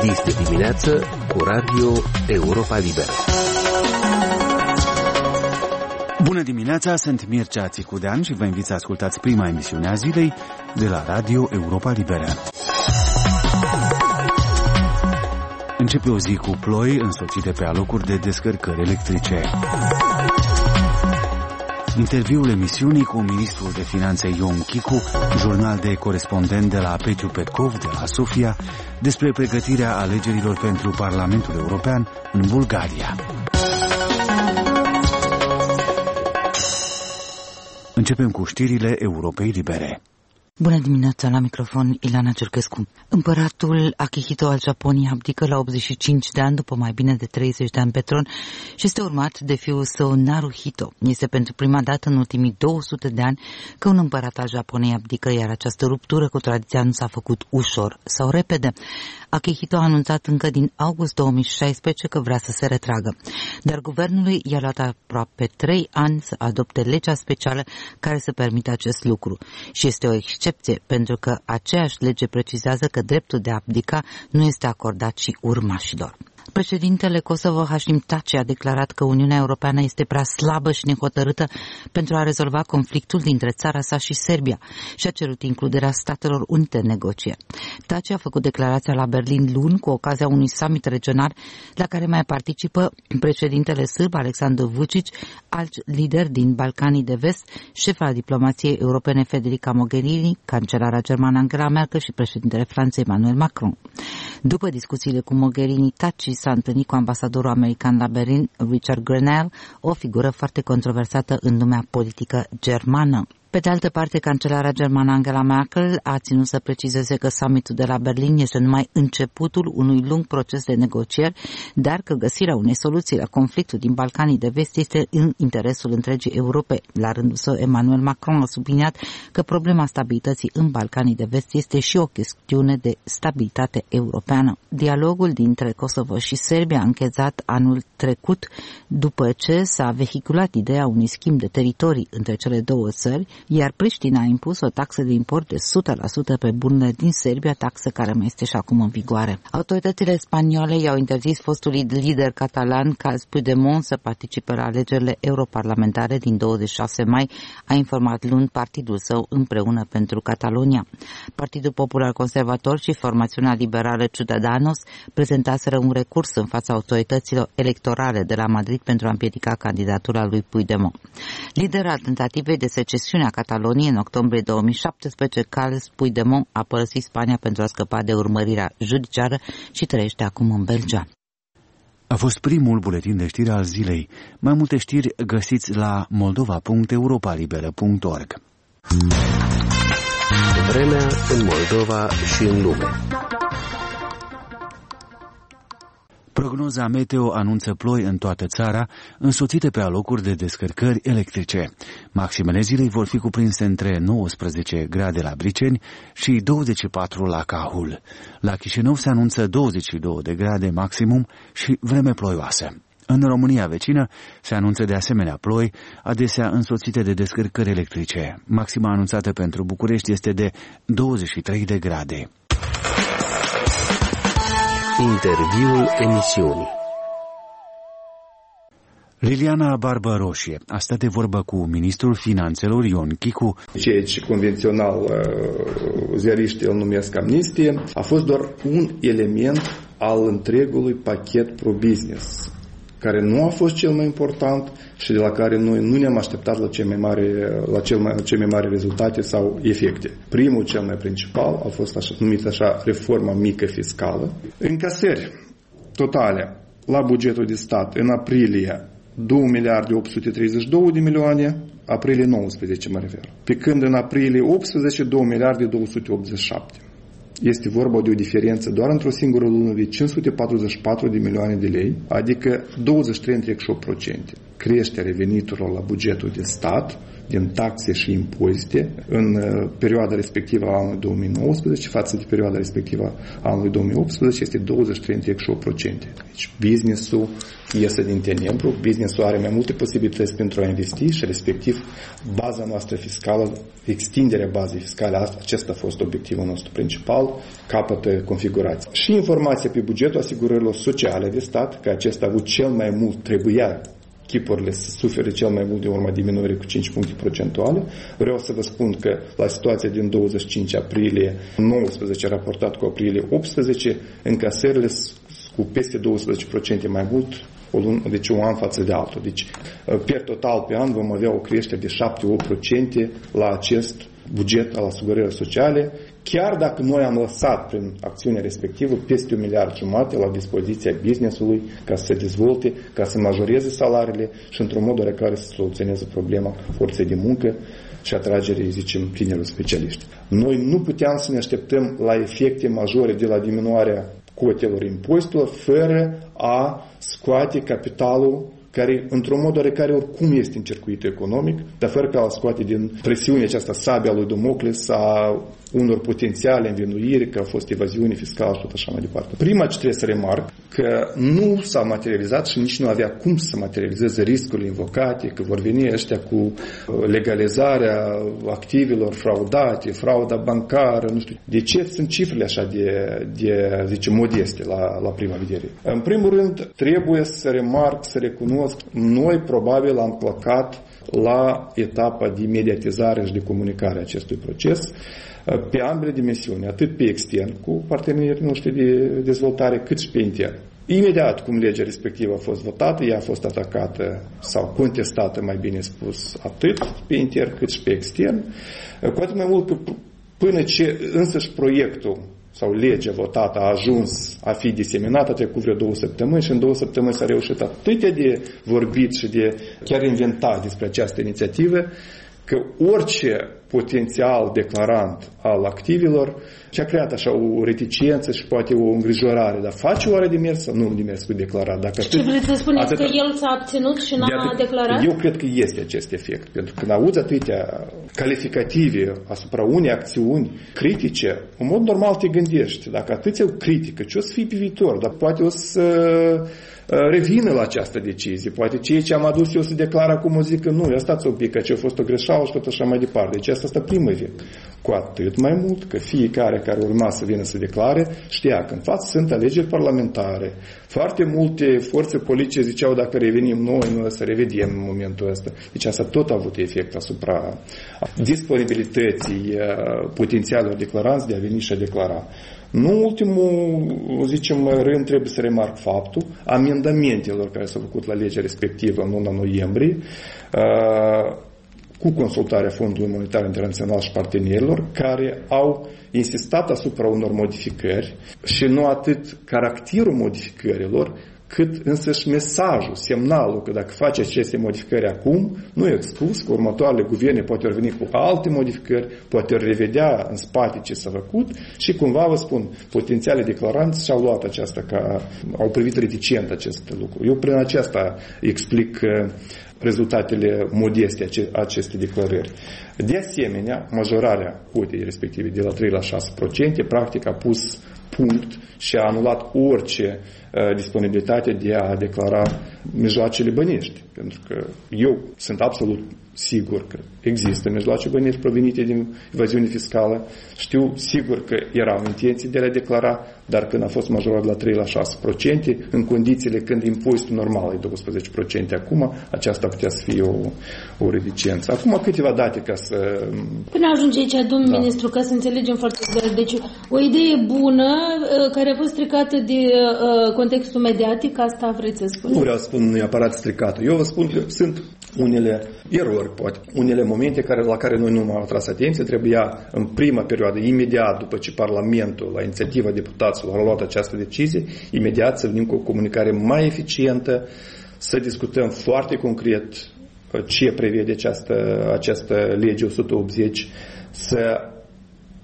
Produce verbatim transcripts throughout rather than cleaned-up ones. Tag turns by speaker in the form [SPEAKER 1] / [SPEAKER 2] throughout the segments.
[SPEAKER 1] Este dimineață cu Radio Europa Liberă.
[SPEAKER 2] Bună dimineața, sunt Mircea Țicudean și vă invit să ascultați prima emisiune a zilei de la Radio Europa Liberă. Începe o zi cu ploi însoțite pe alocuri de descărcări electrice. Interviul emisiunii cu ministrul de finanțe Ion Chicu, jurnal de corespondent de la Petiu Petkov de la Sofia, despre pregătirea alegerilor pentru Parlamentul European în Bulgaria. Începem cu știrile Europei Libere.
[SPEAKER 3] Bună dimineața, la microfon Ilana Cercescu. Împăratul Akihito al Japoniei abdică la optzeci și cinci de ani după mai bine de treizeci de ani pe tron și este urmat de fiul său Naruhito. Este pentru prima dată în ultimii două sute de ani că un împărat al Japoniei abdică, iar această ruptură cu tradiția nu s-a făcut ușor sau repede. Akihito a anunțat încă din august două mii șaisprezece că vrea să se retragă, dar guvernului i-a luat aproape trei ani să adopte legea specială care să permită acest lucru și este o excepție, pentru că aceeași lege precizează că dreptul de a abdica nu este acordat și urmașilor. Președintele Kosovo, Hashim Thaci, a declarat că Uniunea Europeană este prea slabă și nehotărâtă pentru a rezolva conflictul dintre țara sa și Serbia și a cerut includerea Statelor Unite în negocieri. Thaci a făcut declarația la Berlin luni cu ocazia unui summit regional la care mai participă președintele sârb Aleksandar Vučić, alți lideri din Balcanii de Vest, șefa diplomației europene Federica Mogherini, cancelara germană Angela Merkel și președintele Franței Emmanuel Macron. După discuțiile cu Mogherini, Thaci s-a întâlnit cu ambasadorul american la Berlin, Richard Grenell, o figură foarte controversată în lumea politică germană. Pe de altă parte, cancelara germană Angela Merkel a ținut să precizeze că summitul de la Berlin este numai începutul unui lung proces de negocieri, dar că găsirea unei soluții la conflictul din Balcanii de Vest este în interesul întregii Europe. La rândul său, Emmanuel Macron a subliniat că problema stabilității în Balcanii de Vest este și o chestiune de stabilitate europeană. Dialogul dintre Kosovo și Serbia a încheiat anul trecut după ce s-a vehiculat ideea unui schimb de teritorii între cele două țări, iar Priștina a impus o taxă de import de o sută la sută pe bunurile din Serbia, taxă care mai este și acum în vigoare. Autoritățile spaniole i-au interzis fostului lider catalan Carles Puigdemont să participe la alegerile europarlamentare din douăzeci și șase mai, a informat luni partidul său Împreună pentru Catalonia. Partidul Popular Conservator și formațiunea liberală Ciudadanos prezentaseră un recurs în fața autorităților electorale de la Madrid pentru a împiedica candidatura lui Puigdemont. Lidera tentativei de secesiune a Cataloniei în octombrie două mii șaptesprezece, Carles Puigdemont a părăsit Spania pentru a scăpa de urmărirea judiciară și trăiește acum în Belgia.
[SPEAKER 2] A fost primul buletin de știri al zilei. Mai multe știri găsiți la moldova punct europa liberă punct org.
[SPEAKER 1] Vremea în Moldova și în lume.
[SPEAKER 2] Prognoza meteo anunță ploi în toată țara, însoțite pe alocuri de descărcări electrice. Maximele zilei vor fi cuprinse între nouăsprezece grade la Briceni și douăzeci și patru la Cahul. La Chișinău se anunță douăzeci și două de grade maximum și vreme ploioasă. În România vecină se anunță de asemenea ploi, adesea însoțite de descărcări electrice. Maxima anunțată pentru București este de douăzeci și trei de grade.
[SPEAKER 1] Interviul emisiunii.
[SPEAKER 2] Liliana Barbăroșie a stat de vorbă cu ministrul finanțelor Ion Chicu.
[SPEAKER 4] Ceea ce convențional ziariștii îl numesc amnistie a fost doar un element al întregului pachet pro-business, care nu a fost cel mai important și de la care noi nu ne-am așteptat la cele mai mari, la cel mai, cele mai mari rezultate sau efecte. Primul, cel mai principal, a fost așa, numit așa reforma mică fiscală. Încasări totale la bugetul de stat în aprilie două miliarde opt sute treizeci și două de milioane, aprilie nouăsprezece mă refer. Pe când în aprilie optsprezece, două miliarde două sute optzeci și șapte. Este vorba de o diferență doar într-o singură lună de cinci sute patruzeci și patru de milioane de lei, adică douăzeci și trei virgulă opt la sută. Creșterea veniturilor la bugetul de stat din taxe și impozite în perioada respectivă a anului două mii nouăsprezece față de perioada respectivă a anului două mii optsprezece este douăzeci și trei virgulă opt la sută. Deci business-ul iese din tenebru, business-ul are mai multe posibilități pentru a investi și respectiv baza noastră fiscală, extinderea bazei fiscale, acesta a fost obiectivul nostru principal, capătă configurație. Și informația pe bugetul asigurărilor sociale de stat, că acesta a avut cel mai mult, trebuia chipurile să sufere cel mai mult de urma diminuării cu cinci puncte procentuale. Vreau să vă spun că la situația din douăzeci și cinci aprilie nouăsprezece raportat cu aprilie optsprezece, încasările cu peste douăsprezece la sută mai mult, o lună, deci un an față de altul. Deci, per total pe an vom avea o creștere de șapte opt la sută la acest buget al asigurărilor sociale, chiar dacă noi am lăsat prin acțiunea respectivă peste un miliard jumate la dispoziția business-ului ca să se dezvolte, ca să majoreze salariile și într-un mod oarecare să soluționeze problema forței de muncă și atragerii, zicem, tinerilor specialiști. Noi nu puteam să ne așteptăm la efecte majore de la diminuarea cotelor impozitelor fără a scoate capitalul care, într-un mod oarecare, oricum este în circuitul economic, dar fără ca a scoate din presiunea aceasta sabia lui Damocles a unor potențiale învinuiri că a fost evaziune fiscală și tot așa mai departe. Prima ce trebuie să remarc că nu s-a materializat și nici nu avea cum să materializeze riscurile invocate, că vor veni ăștia cu legalizarea activelor fraudate, frauda bancară, nu știu. De ce sunt cifrele așa de, de zice, modeste la, la prima vedere? În primul rând, trebuie să remarc, să recunosc, noi probabil am călcat la etapa de mediatizare și de comunicare a acestui proces pe ambele dimensiuni, atât pe extern cu partenerii noștri de dezvoltare, cât și pe intern. Imediat cum legea respectivă a fost votată, ea a fost atacată sau contestată, mai bine spus, atât pe intern cât și pe extern, cu atât mai mult că până ce însăși proiectul sau legea votată a ajuns a fi diseminată, a trecut vreo două săptămâni și în două săptămâni s-a reușit atât de vorbit și de chiar inventat despre această inițiativă, că orice potențial declarant al activilor și-a creat așa o reticență și poate o îngrijorare, dar face oare de mers sau nu de mers cu declarat? Dacă
[SPEAKER 5] ce atât, vreți să spuneți atât, că el s-a abținut și n-a de declarat?
[SPEAKER 4] Eu cred că este acest efect, pentru că când auzi atâtea calificative asupra unei acțiuni critice, în mod normal te gândești, dacă atâția critică, ce o să fie pe viitor? Dar poate o să revină la această decizie. Poate ceea ce am adus eu să declar acum o zic că nu, stați un pic, că ce a fost o greșeală și tot așa mai departe. Deci asta este primul efect. Cu atât mai mult că fiecare care urma să vină să declare știa că în față sunt alegeri parlamentare. Foarte multe forțe politice ziceau dacă revenim noi, noi să revedem în momentul ăsta. Deci asta tot a avut efect asupra disponibilității potențialilor declaranți de a veni și a declara. Nu ultimul, zicem, rând trebuie să remarc faptul amendamentelor care s-au făcut la legea respectivă în luna noiembrie cu consultarea Fondului Monetar Internațional și partenerilor care au insistat asupra unor modificări și nu atât caracterul modificărilor, cât însăși mesajul, semnalul că dacă face aceste modificări acum, nu e exclus că următoarele guverne poate ori veni cu alte modificări, poate ori revedea în spate ce s-a făcut și cumva, vă spun, potențiale declaranți și-au luat aceasta ca, au privit reticent acest lucru. Eu prin aceasta explic rezultatele modeste acestei declarări. De asemenea, majorarea cotei respective de la trei la șase la sută practic a pus punct și a anulat orice uh, disponibilitate de a declara mijloacele bănești. Pentru că eu sunt absolut sigur că există mijloace bănești provenite din evaziune fiscală. Știu sigur că erau intenții de a le declara, dar când a fost majorat la trei la șase la sută, în condițiile când impozitul normal e douăsprezece la sută acum, aceasta putea să fie o, o reticență. Acum câteva date ca să...
[SPEAKER 5] Până ajunge aici, domnul da. ministru, ca să înțelegem foarte clar. Deci, o idee bună care a fost stricată de uh, contextul mediatic, asta vreți să spuneți?
[SPEAKER 4] Nu vreau să spun neapărat stricată. Eu vă spun că sunt unele erori, poate, unele momente care, la care noi nu m-am atras atenție. Trebuia în prima perioadă, imediat după ce Parlamentul, la inițiativa deputaților, a luat această decizie, imediat să venim cu o comunicare mai eficientă, să discutăm foarte concret ce prevede această, această lege o sută optzeci, să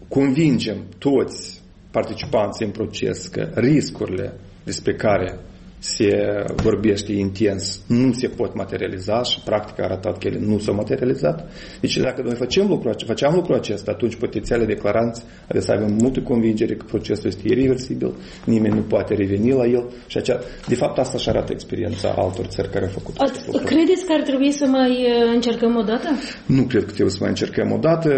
[SPEAKER 4] convingem toți participanții în proces că riscurile despre care se vorbește intens, nu se pot materializa și practica a arătat că ele nu s-au materializat. Deci dacă noi facem lucrul, facem lucrul acesta, atunci potențiale declaranți trebuie să avem multe convingere că procesul este irreversibil, nimeni nu poate reveni la el și acea, de fapt asta și arată experiența altor țări care au făcut acest lucru.
[SPEAKER 5] Credeți că ar trebui să mai încercăm o dată?
[SPEAKER 4] Nu cred că trebuie să mai încercăm o dată.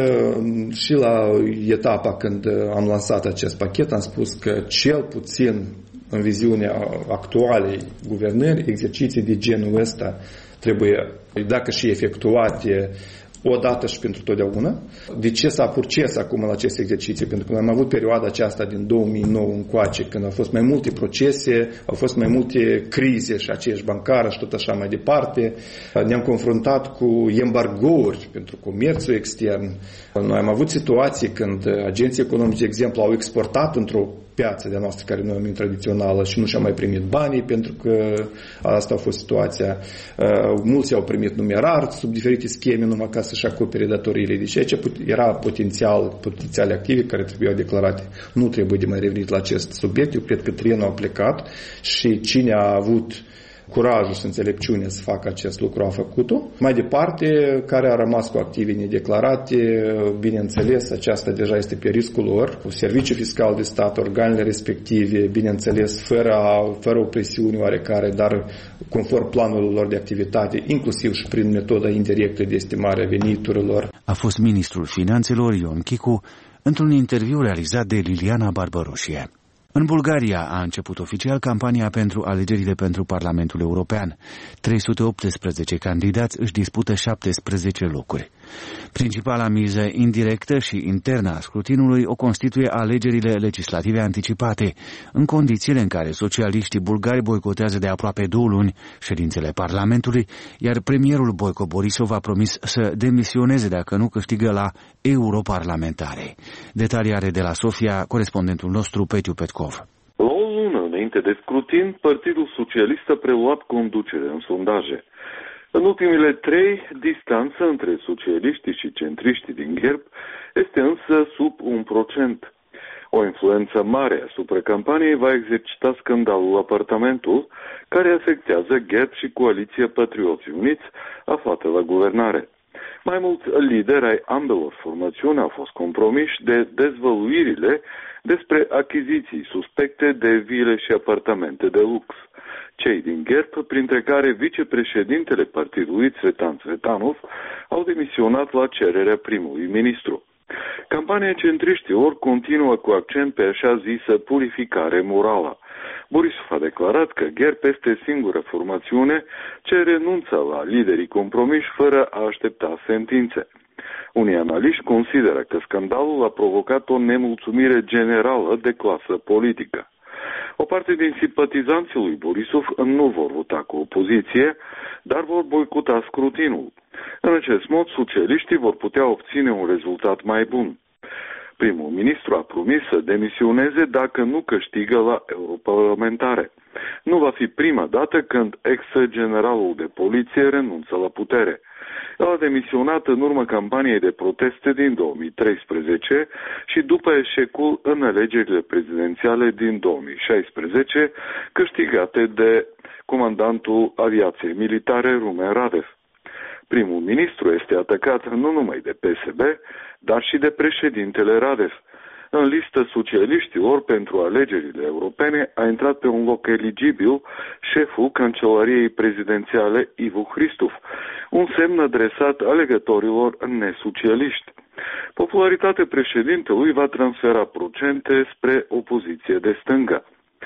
[SPEAKER 4] Și la etapa când am lansat acest pachet am spus că cel puțin în viziunea actualei guvernări, exerciții de genul ăsta trebuie, dacă și efectuate, odată și pentru totdeauna. De ce s-a purces acum la aceste exerciții? Pentru că am avut perioada aceasta din două mii nouă încoace, când au fost mai multe procese, au fost mai multe crize și aceeași bancară și tot așa mai departe. Ne-am confruntat cu embargouri pentru comerțul extern. Noi am avut situații când agenții economici, de exemplu, au exportat într-o piață de-a noastră care noi numim tradițională și nu și-au mai primit banii pentru că asta a fost situația. Mulți au primit numerar sub diferite scheme numai ca să-și acopere datoriile. Deci aici era potențial, potențiale active care trebuiau declarate. Nu trebuie de mai revenit la acest subiect. Eu cred că trenul a plecat și cine a avut curajul și înțelepciune să facă acest lucru a făcut-o. Mai departe, care a rămas cu active nedeclarate, bineînțeles, aceasta deja este pe riscul lor, cu serviciul fiscal de stat, organele respective, bineînțeles, fără, fără o presiune oarecare, dar conform planurilor lor de activitate, inclusiv și prin metoda indirectă de estimare a veniturilor.
[SPEAKER 2] A fost ministrul finanțelor Ion Chicu într-un interviu realizat de Liliana Barbaroșie. În Bulgaria a început oficial campania pentru alegerile pentru Parlamentul European. trei sute optsprezece candidați își dispută șaptesprezece locuri. Principala miză indirectă și internă a scrutinului o constituie alegerile legislative anticipate, în condițiile în care socialiștii bulgari boicotează de aproape două luni ședințele Parlamentului, iar premierul Boico Borisov a promis să demisioneze dacă nu câștigă la europarlamentare. Detalii are de la Sofia corespondentul nostru Petiu Petkov.
[SPEAKER 6] La o lună înainte de scrutin, Partidul Socialist a preluat conducere în sondaje. În ultimile trei, distanța între socialiștii și centriștii din Gherb este însă sub un procent. O influență mare asupra campaniei va exercita scandalul Apartamentul, care afectează Gherb și Coaliția Patrioții Uniți aflată la guvernare. Mai mulți lideri ai ambelor formațiuni au fost compromiși de dezvăluirile despre achiziții suspecte de vile și apartamente de lux. Cei din Gherb, printre care vicepreședintele partidului Țvetan Țvetanov, au demisionat la cererea primului ministru. Campania centriștilor continuă cu accent pe așa zisă purificare morală. Borisov a declarat că Gherb este singura formațiune ce renunță la liderii compromiși fără a aștepta sentințe. Unii analiști consideră că scandalul a provocat o nemulțumire generală de clasă politică. O parte din simpatizanții lui Borisov nu vor vota cu opoziție, dar vor boicota scrutinul. În acest mod, socialiștii vor putea obține un rezultat mai bun. Primul ministru a promis să demisioneze dacă nu câștigă la europarlamentare. Nu va fi prima dată când ex-generalul de poliție renunță la putere. El a demisionat în urma campaniei de proteste din două mii treisprezece și după eșecul în alegerile prezidențiale din două mii șaisprezece, câștigate de comandantul aviației militare Rumen Radev. Primul ministru este atacat nu numai de P S B, dar și de președintele Radev. În listă socialiștilor pentru alegerile europene a intrat pe un loc eligibil șeful Cancelariei Prezidențiale Ivo Hristov, un semn adresat alegătorilor nesocialiști. Popularitatea președintelui va transfera procente spre opoziție de stânga.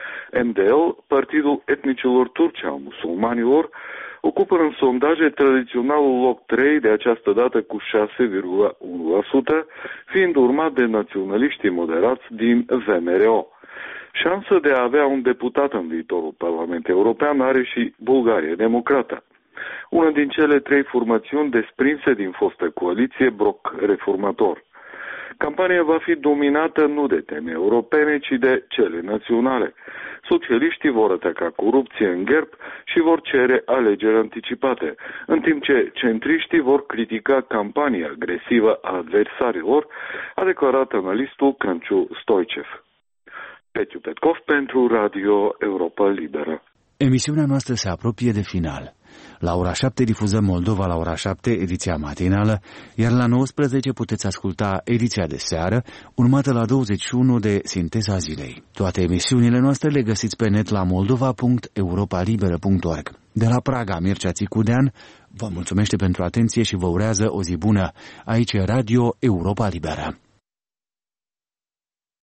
[SPEAKER 6] M D L, partidul etnicilor turci al musulmanilor, ocupă în sondaje tradiționalul loc trei, de această dată cu șase virgulă unu la sută, fiind urmat de naționaliștii moderați din V M R O. Șansa de a avea un deputat în viitorul Parlament European are și Bulgaria Democrată, una din cele trei formațiuni desprinse din fostă coaliție Bloc Reformator. Campania va fi dominată nu de teme europene, ci de cele naționale. Socialiștii vor ataca corupție în Gherb și vor cere alegeri anticipate, în timp ce centriștii vor critica campania agresivă a adversarilor, a declarat analistul Canciu Stoicev. Petiu Petkov pentru Radio Europa Liberă.
[SPEAKER 2] Emisiunea noastră se apropie de final. La ora șapte difuzăm Moldova la ora șapte, ediția matinală, iar la nouăsprezece puteți asculta ediția de seară, urmată la douăzeci și unu de Sinteza Zilei. Toate emisiunile noastre le găsiți pe net la moldova punct europa liberă punct org. De la Praga, Mircea Țicudean vă mulțumește pentru atenție și vă urează o zi bună. Aici e Radio Europa Liberă.